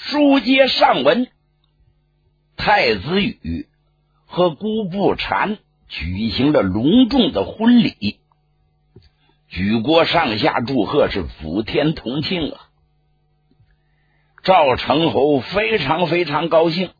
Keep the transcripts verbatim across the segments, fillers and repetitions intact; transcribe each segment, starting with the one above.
书接上文，太子羽和姑不禅举行了隆重的婚礼，举国上下祝贺，是普天同庆啊！赵成侯非常非常高兴。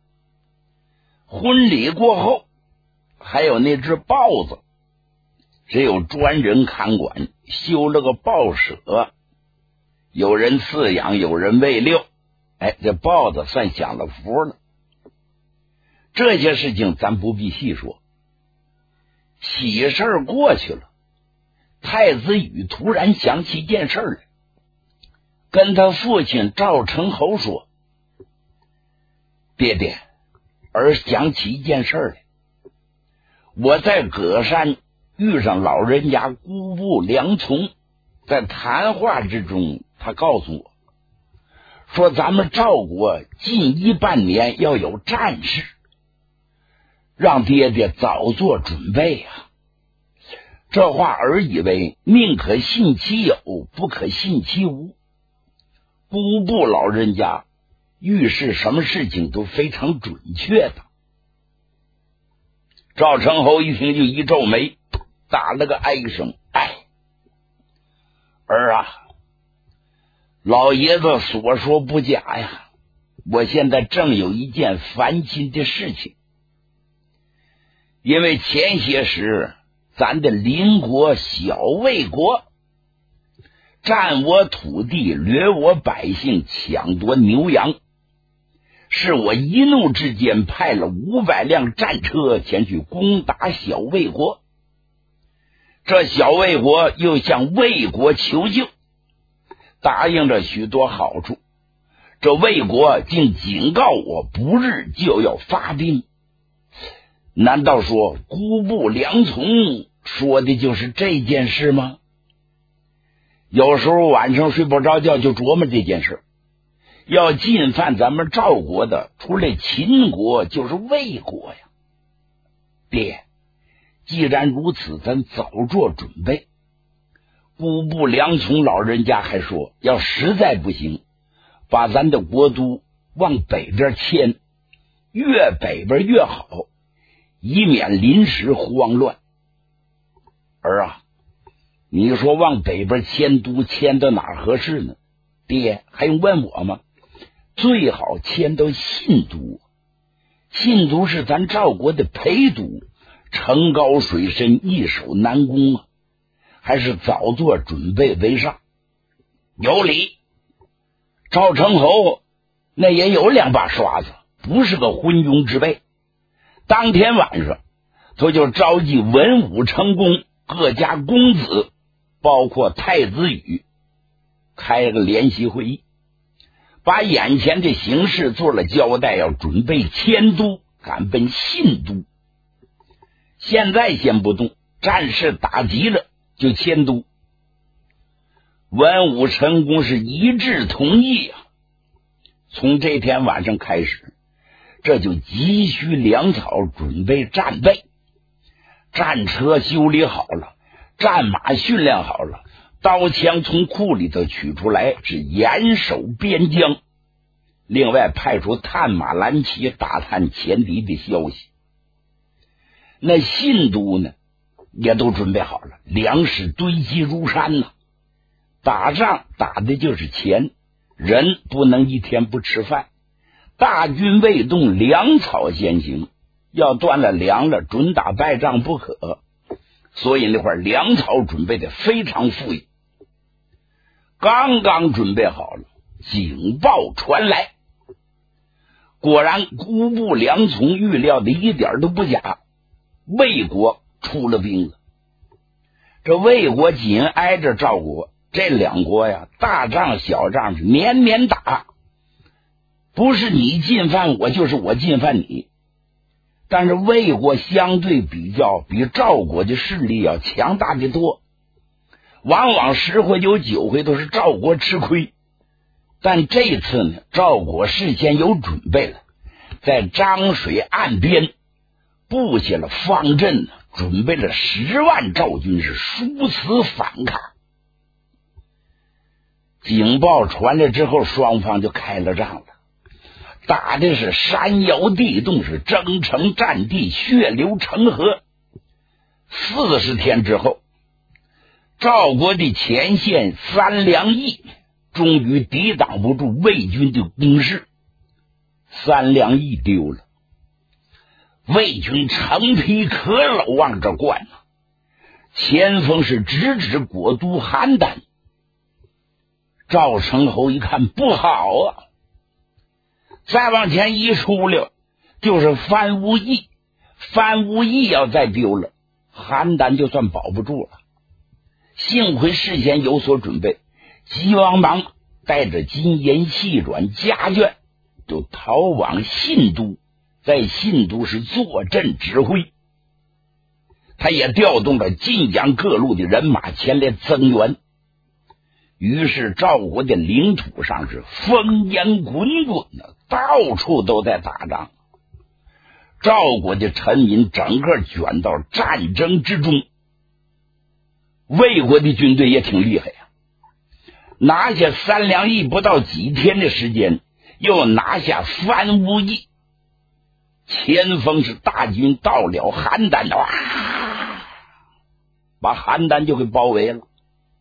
婚礼过后，还有那只豹子，只有专人看管，修了个豹舍，有人饲养，有人喂遛。哎，这豹子算享了福了。这些事情咱不必细说。喜事儿过去了，太子羽突然想起一件事来，跟他父亲赵成侯说：“爹爹，儿想起一件事来，我在葛山遇上老人家姑布良从，在谈话之中，他告诉我说，咱们赵国近一半年要有战事，让爹爹早做准备啊。”这话儿以为宁可信其有，不可信其无。姑布老人家预示什么事情都非常准确的。赵成侯一听就一皱眉，打了个哀声：“哎，儿啊，老爷子所说不假呀，我现在正有一件烦心的事情。因为前些时咱的邻国小魏国占我土地，掠我百姓，抢夺牛羊，是我一怒之间派了五百辆战车前去攻打小魏国。这小魏国又向魏国求救，答应着许多好处，这魏国竟警告我不日就要发兵。难道说姑布良从说的就是这件事吗？有时候晚上睡不着觉就琢磨这件事，要进犯咱们赵国的，除了秦国就是魏国呀。爹，既然如此，咱早做准备。姑布良从老人家还说，要实在不行，把咱的国都往北边迁，越北边越好，以免临时慌乱。儿啊，你说往北边迁都，迁到哪儿合适呢？爹，还用问我吗？最好迁到信都。信都是咱赵国的陪都，城高水深，易守难攻啊，还是早做准备为上。有理，赵成侯那也有两把刷子，不是个昏庸之辈。当天晚上，他就召集文武成公各家公子，包括太子羽，开了个联席会议，把眼前的形势做了交代，要准备迁都，赶奔信都。现在先不动，战事打急了就迁都。文武成公是一致同意啊。从这天晚上开始，这就急需粮草，准备战备。战车修理好了，战马训练好了，刀枪从库里头取出来，是严守边疆。另外派出探马蓝旗打探前敌的消息。那信都呢，也都准备好了，粮食堆积如山呐、啊。打仗打的就是钱，人不能一天不吃饭。大军未动，粮草先行，要断了粮了，准打败仗不可。所以那块粮草准备的非常富裕。刚刚准备好了，警报传来，果然姑布良从预料的一点都不假，魏国出了兵了。这魏国紧挨着赵国，这两国呀，大仗小仗是年年打，不是你进犯我，就是我进犯你。但是魏国相对比较比赵国的势力要强大的多，往往十回有九回都是赵国吃亏。但这次呢，赵国事先有准备了，在漳水岸边布下了方阵，准备了十万赵军，是殊死反抗。警报传来之后，双方就开了仗了。 打的是山摇地动，是征程战地，血流成河。四十天之后，赵国的前线三两翼终于抵挡不住魏军的攻势，三两翼丢了。魏军成批可搂往这灌啊，前锋是直指国都邯郸。赵成侯一看不好啊，再往前一出溜就是樊无义，樊无义要再丢了，邯郸就算保不住了。幸亏事先有所准备，急忙忙带着金银细软家眷就逃往信都，在信都是坐镇指挥。他也调动了晋江各路的人马前来增援。于是赵国的领土上是烽烟滚滚的，到处都在打仗。赵国的臣民整个卷到战争之中。魏国的军队也挺厉害呀、啊，拿下三两翼不到几天的时间，又拿下樊无义。前锋是大军到了邯郸的，哇，把邯郸就给包围了。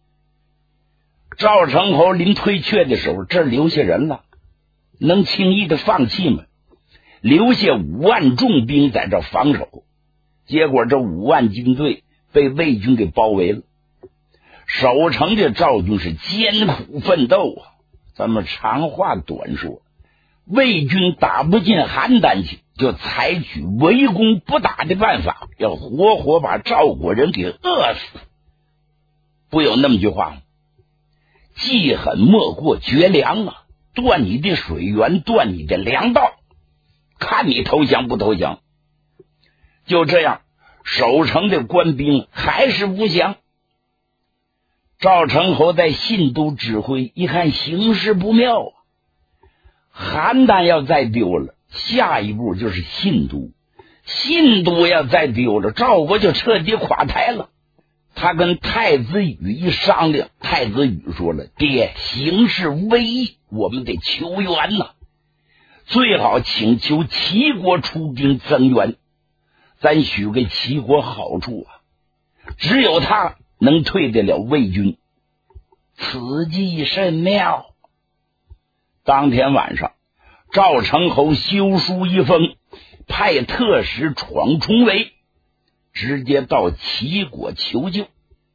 赵成侯临退却的时候，这留下人了，能轻易的放弃吗？留下五万重兵在这防守，结果这五万军队被魏军给包围了。守城的赵军是艰苦奋斗啊！咱们长话短说，魏军打不进邯郸去，就采取围攻不打的办法，要活活把赵国人给饿死。不有那么句话吗？既狠莫过绝粮啊！断你的水源，断你的粮道，看你投降不投降。就这样，守城的官兵还是不降。赵成侯在信都指挥，一看形势不妙啊，邯郸要再丢了，下一步就是信都，信都要再丢了，赵国就彻底垮台了。他跟太子羽一商量，太子羽说了：“爹，形势危急，我们得求援呐，最好请求齐国出兵增援，咱许给齐国好处啊，只有他能退得了魏军。”此计甚妙。当天晚上，赵成侯修书一封，派特使闯重围，直接到齐国求救。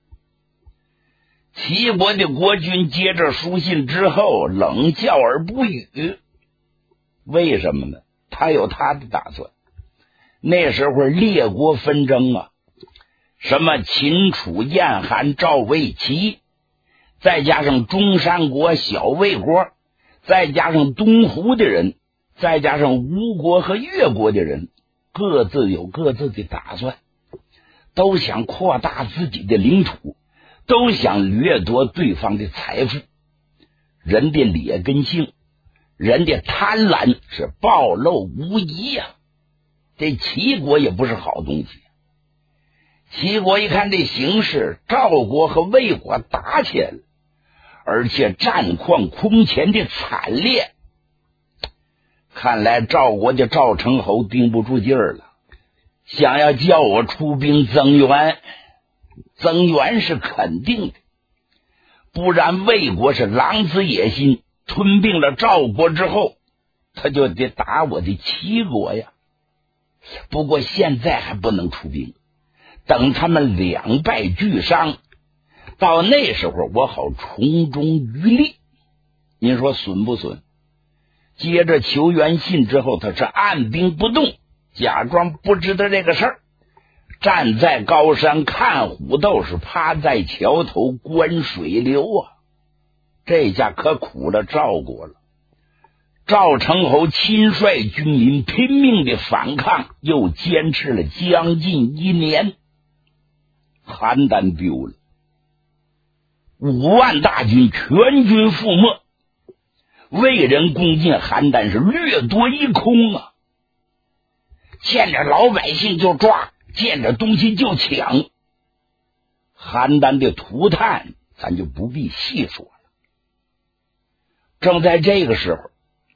齐国的国君接着书信之后冷笑而不语，为什么呢？他有他的打算。那时候列国纷争啊，什么秦楚燕韩赵魏齐，再加上中山国小魏国，再加上东胡的人，再加上吴国和越国的人，各自有各自的打算，都想扩大自己的领土，都想掠夺对方的财富。人的劣根性，人的贪婪是暴露无遗呀、啊。这齐国也不是好东西。齐国一看这形势，赵国和魏国打起来了，而且战况空前的惨烈，看来赵国的赵成侯盯不住劲儿了，想要叫我出兵增援，增援是肯定的，不然魏国是狼子野心，吞并了赵国之后，他就得打我的齐国呀。不过现在还不能出兵，等他们两败俱伤，到那时候我好从中渔利。您说损不损？接着求援信之后，他是按兵不动，假装不知道这个事儿，站在高山看虎斗，是趴在桥头观水流啊！这下可苦了赵国了。赵成侯亲率军民拼命的反抗，又坚持了将近一年，邯郸丢了，五万大军全军覆没，魏人攻进邯郸是掠夺一空啊！见着老百姓就抓，见着东西就抢，邯郸的涂炭咱就不必细说了。正在这个时候，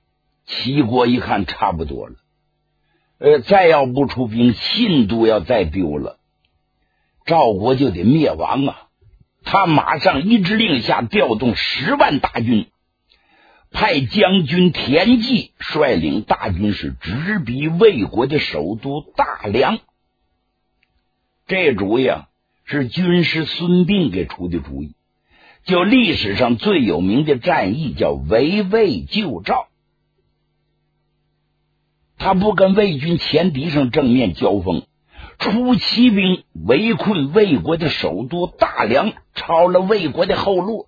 齐国一看差不多了，呃，再要不出兵，信都要再丢了，赵国就得灭亡啊！他马上一支令下，调动十万大军，派将军田忌率领大军是直逼魏国的首都大梁。这主意啊，是军师孙膑给出的主意。就历史上最有名的战役叫围魏救赵，他不跟魏军前敌上正面交锋，出骑兵围困魏国的首都大梁，抄了魏国的后路。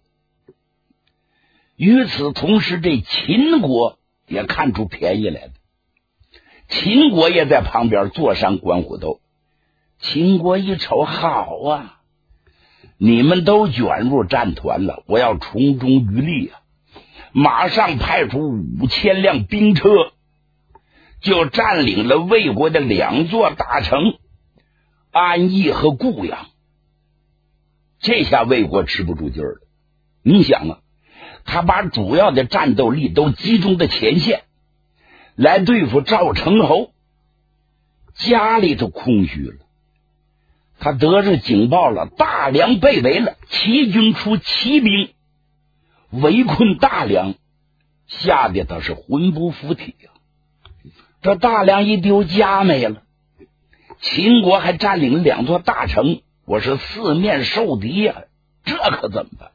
与此同时，这秦国也看出便宜来了，秦国也在旁边坐山观虎斗。秦国一瞅，好啊，你们都卷入战团了，我要从中渔利啊！马上派出五千辆兵车，就占领了魏国的两座大城安邑和固阳。这下魏国吃不住劲儿了。你想啊，他把主要的战斗力都集中在前线，来对付赵成侯，家里头空虚了。他得着警报了，大梁被围了，齐军出骑兵围困大梁，吓得他是魂不附体啊！这大梁一丢，家没了，秦国还占领了两座大城，我是四面受敌呀、啊，这可怎么办？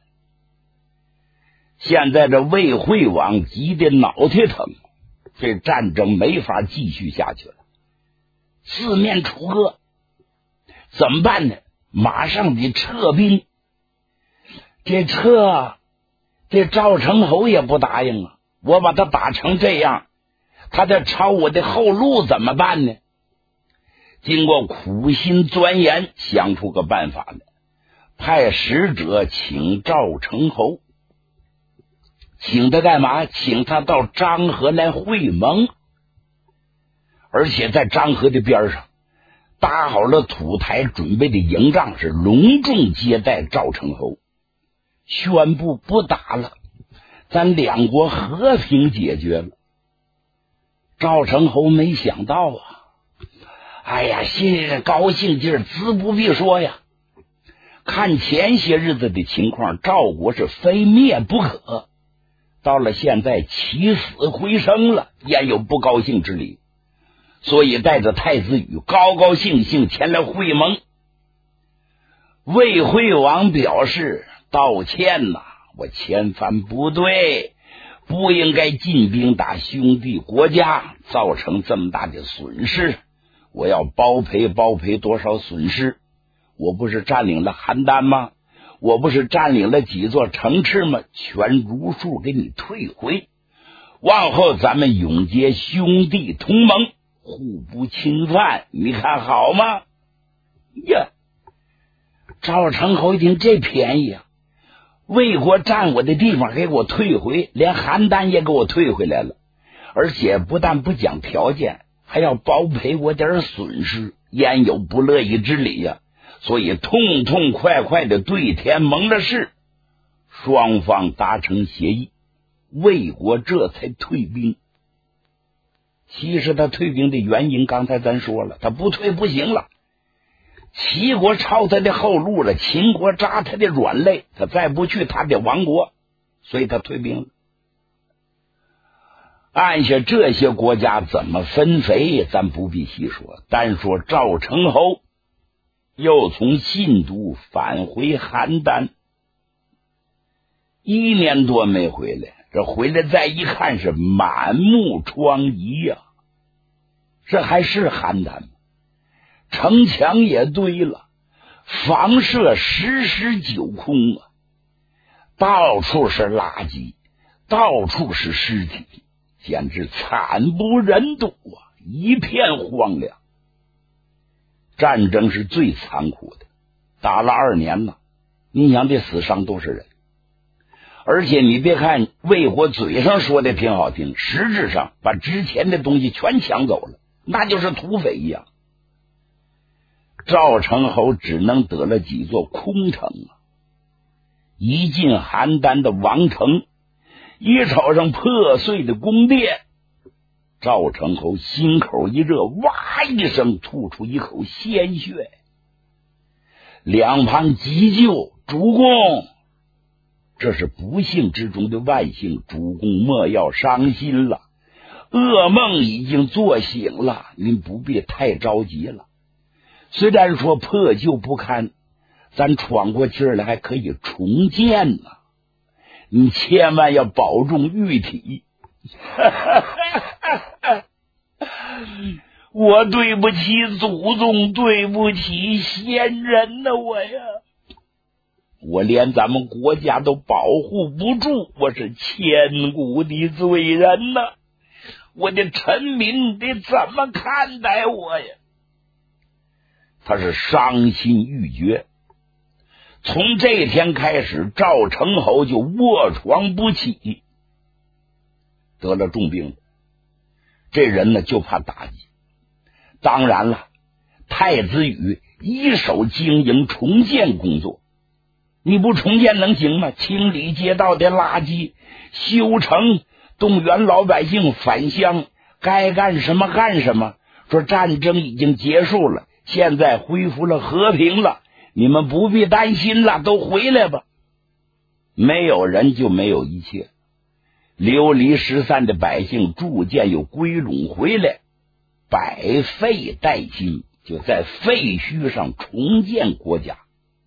现在这魏惠王急得脑袋疼，这战争没法继续下去了，四面楚歌，怎么办呢？马上得撤兵。这撤，这赵成侯也不答应啊！我把他打成这样，他再抄我的后路怎么办呢？经过苦心钻研，想出个办法来，派使者请赵成侯。请他干嘛？请他到漳河来会盟，而且在漳河的边上搭好了土台，准备的营帐，是隆重接待赵成侯，宣布不打了，咱两国和平解决了。赵成侯没想到啊，哎呀，心里高兴劲儿自不必说呀。看前些日子的情况，赵国是非灭不可，到了现在起死回生了，焉有不高兴之理？所以带着太子羽高高兴兴前来会盟。魏惠王表示道歉呐、啊，我千帆不对，不应该进兵打兄弟国家，造成这么大的损失，我要包赔包赔多少损失？我不是占领了邯郸吗？我不是占领了几座城池吗？全如数给你退回，往后咱们永结兄弟同盟，互不侵犯，你看好吗？呀，赵成侯一听这便宜啊，魏国占我的地方给我退回，连邯郸也给我退回来了，而且不但不讲条件，还要包赔我点损失，焉有不乐意之理呀、啊？所以痛痛快快的对天盟了誓，双方达成协议，魏国这才退兵。其实他退兵的原因刚才咱说了，他不退不行了，齐国抄他的后路了，秦国扎他的软肋，他再不去他的亡国，所以他退兵了。按下这些国家怎么分肥咱不必细说，单说赵成侯又从信都返回邯郸，一年多没回来，这回来再一看是满目疮痍呀、啊，这还是邯郸吗？城墙也堆了，房舍十室九空啊，到处是垃圾，到处是尸体，简直惨不忍睹啊，一片荒凉。战争是最残酷的，打了二年了，你想这死伤都是人，而且你别看魏国嘴上说的挺好听，实质上把值钱的东西全抢走了，那就是土匪一样。赵成侯只能得了几座空城啊！一进邯郸的王城，一瞅上破碎的宫殿， 赵成侯心口一热，哇一声吐出一口鲜血。两旁急救，主公，这是不幸之中的万幸，主公莫要伤心了，噩梦已经做醒了，您不必太着急了。虽然说破旧不堪，咱闯过气儿来还可以重建呢，你千万要保重玉体。我对不起祖宗，对不起先人呐，我呀，我连咱们国家都保护不住，我是千古的罪人呐，我的臣民得怎么看待我呀？他是伤心欲绝。从这天开始，赵成侯就卧床不起，得了重病。这人呢就怕打击。当然了，太子羽一手经营重建工作，你不重建能行吗？清理街道的垃圾，修城，动员老百姓返乡，该干什么干什么。说战争已经结束了，现在恢复了和平了，你们不必担心了，都回来吧。没有人就没有一切，流离失散的百姓逐渐又归拢回来，百废待兴，就在废墟上重建国家。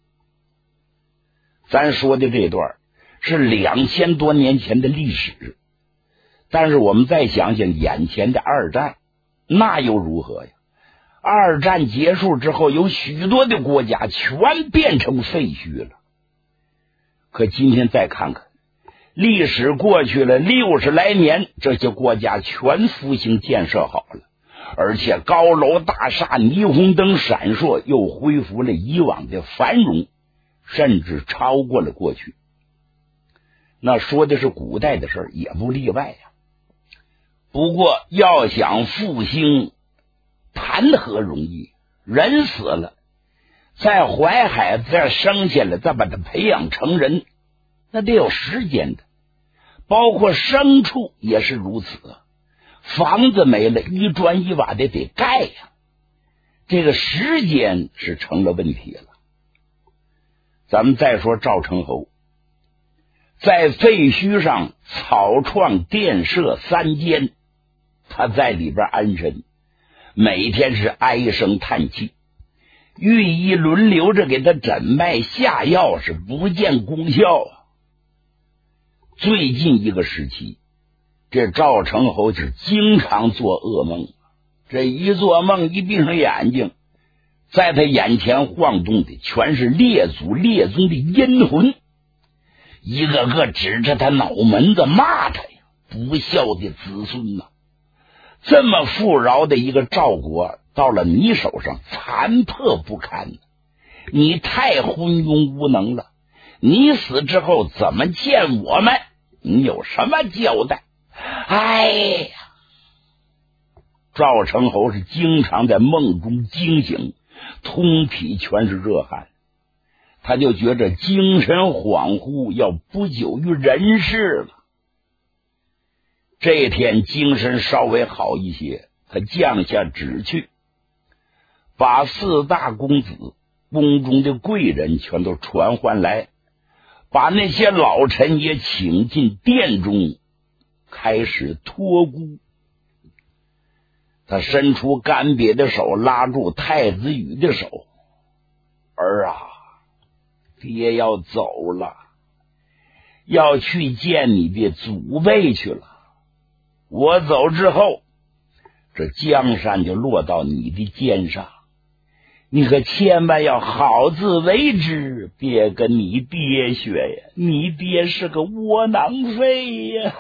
咱说的这段是两千多年前的历史，但是我们再想想眼前的二战，那又如何呀？二战结束之后，有许多的国家全变成废墟了。可今天再看看，历史过去了六十来年，这些国家全复兴建设好了，而且高楼大厦、霓虹灯闪烁，又恢复了以往的繁荣，甚至超过了过去。那说的是古代的事儿，也不例外呀。不过要想复兴，谈何容易？人死了，在怀海再生下来，再把他培养成人，那得有时间的。包括牲畜也是如此，房子没了，一砖一瓦的得盖呀，这个时间是成了问题了。咱们再说赵成侯，在废墟上草创殿设三间，他在里边安身，每天是唉声叹气，御医轮流着给他诊脉下药，是不见功效啊。最近一个时期，这赵成侯是经常做噩梦，这一做梦一闭上眼睛，在他眼前晃动的全是列祖列宗的阴魂，一个个指着他脑门子骂他呀，不孝的子孙呐！这么富饶的一个赵国，到了你手上残破不堪，你太昏庸无能了，你死之后怎么见我们？你有什么交代？哎呀！赵成侯是经常在梦中惊醒，通体全是热汗，他就觉着精神恍惚，要不久于人世了。这天精神稍微好一些，他降下旨去，把四大公子、宫中的贵人全都传唤来，把那些老臣也请进殿中，开始托孤。他伸出干瘪的手，拉住太子羽的手：“儿啊，爹要走了，要去见你的祖辈去了。我走之后，这江山就落到你的肩上，你可千万要好自为之，别跟你爹学呀！你爹是个窝囊废呀！”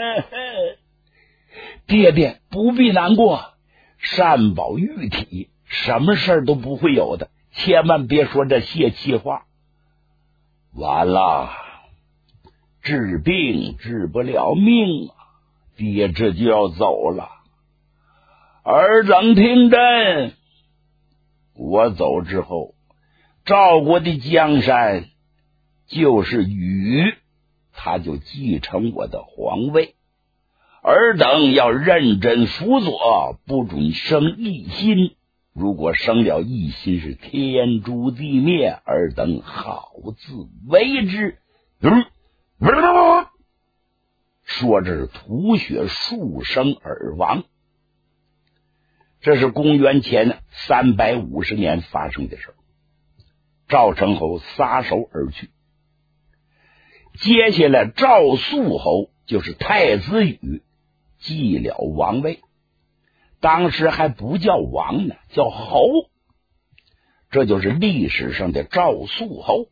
爹爹不必难过，善保玉体，什么事儿都不会有的，千万别说这泄气话。完了，治病治不了命啊！爹这就要走了，尔等听真，我走之后，赵国的江山就是禹，他就继承我的皇位， 尔等要认真辅佐，不准生异心。如果生了异心，是天诛地灭，尔等好自为之。嗯嗯、说这是吐血数声而亡。这是公元前三百五十年发生的事。赵成侯撒手而去。接下来赵肃侯就是太子羽继了王位，当时还不叫王呢，叫侯，这就是历史上的赵肃侯。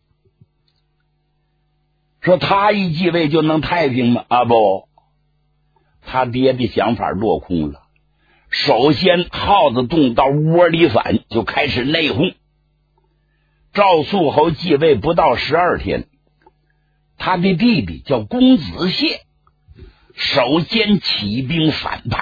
说他一继位就能太平吗？啊不，他爹的想法落空了。首先耗子洞到窝里反，就开始内讧。赵肃侯继位不到十二天，他的弟弟叫公子燮首先起兵反叛。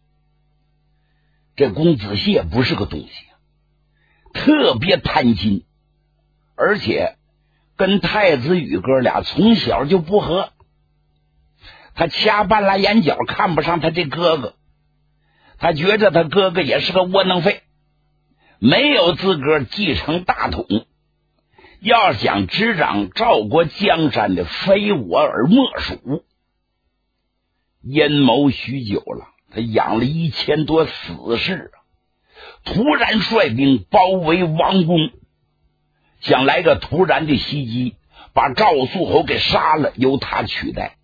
这公子燮不是个东西，特别贪心，而且跟太子羽哥俩从小就不和，他掐半拉眼角看不上他这哥哥，他觉着他哥哥也是个窝囊废，没有资格继承大统，要想执掌赵国江山的非我而莫属。阴谋许久了，他养了一千多死士，突然率兵包围王宫，想来个突然的袭击，把赵肃侯给杀了，由他取代。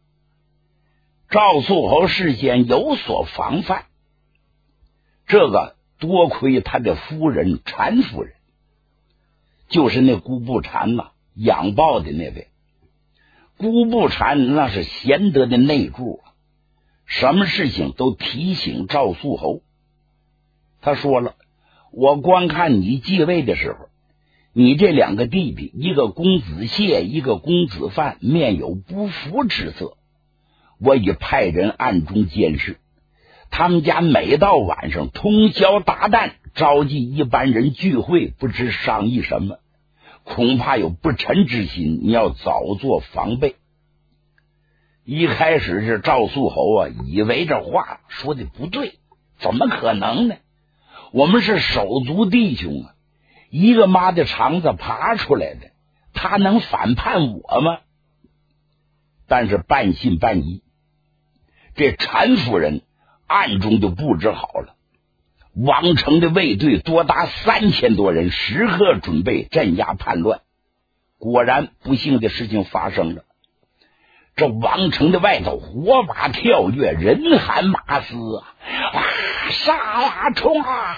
赵肃侯事先有所防范，这个多亏他的夫人单夫人，就是那姑不馋呐、啊，养豹的那位。姑不馋那是贤德的内助啊，什么事情都提醒赵肃侯。他说了，我观看你继位的时候，你这两个弟弟，一个公子燮，一个公子范，面有不服之色，我已派人暗中监视，他们家每到晚上通宵达旦召集一般人聚会，不知商议什么，恐怕有不臣之心，你要早做防备。一开始是赵肃侯啊，以为这话说的不对，怎么可能呢？我们是手足弟兄啊，一个妈的肠子爬出来的，他能反叛我吗？但是半信半疑。这单夫人暗中就布置好了，王城的卫队多达三千多人，时刻准备镇压叛乱。果然不幸的事情发生了，这王城的外头火把跳跃，人喊马嘶啊，啊杀呀冲啊，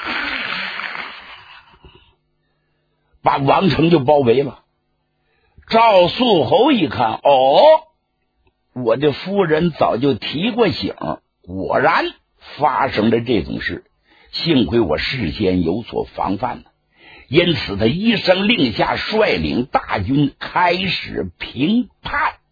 把王城就包围了。赵肃侯一看，哦，我的夫人早就提过醒，果然发生了这种事，幸亏我事先有所防范呢。因此他一声令下，率领大军开始平叛。